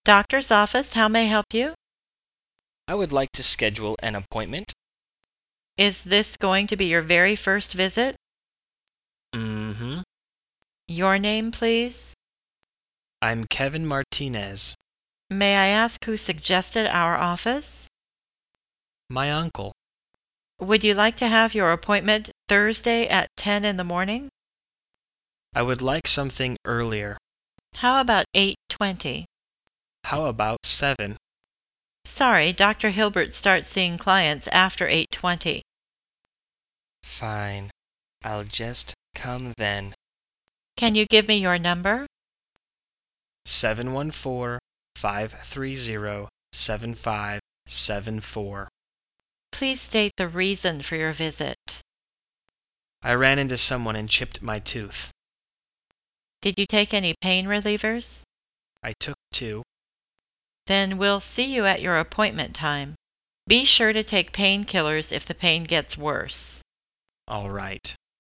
Doctor's office, how may I help you? I would like to schedule an appointment. Is this going to be your very first visit? Mm-hmm. Your name, please? I'm Kevin Martinez. May I ask who suggested our office? My uncle. Would you like to have your appointment Thursday at 10 in the morning? I would like something earlier. How about 8:20? How about 7? Sorry, Dr. Hilbert starts seeing clients after 8:20. Fine. I'll just come then. Can you give me your number? 714-530-7574. Please state the reason for your visit. I ran into someone and chipped my tooth. Did you take any pain relievers? I took 2. Then we'll see you at your appointment time. Be sure to take painkillers if the pain gets worse. All right.